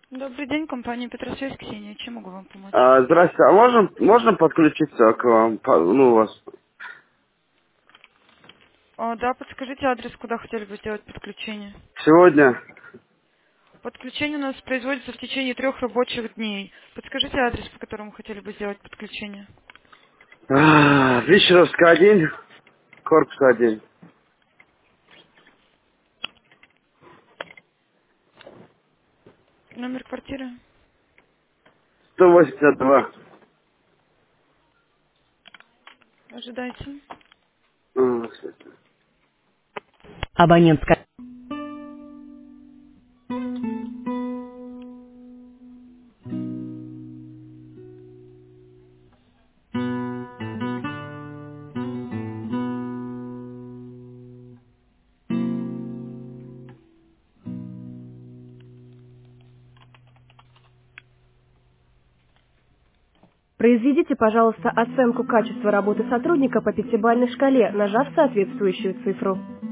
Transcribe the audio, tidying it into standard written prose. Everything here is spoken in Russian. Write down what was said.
Добрый день, компания Петросвязь, Ксения. Чем могу вам помочь? Здрасте, а можно подключиться к вам? Ну, у вас Да, подскажите адрес, куда хотели бы сделать подключение. сегодня Подключение у нас производится в течение 3 рабочих дней. Подскажите адрес, по которому хотели бы сделать подключение. Вишеровская 1, корпус 1, Номер квартиры. 182. Ожидайте. Кстати. Абонентская. Произведите, пожалуйста, оценку качества работы сотрудника по пятибалльной шкале, нажав соответствующую цифру.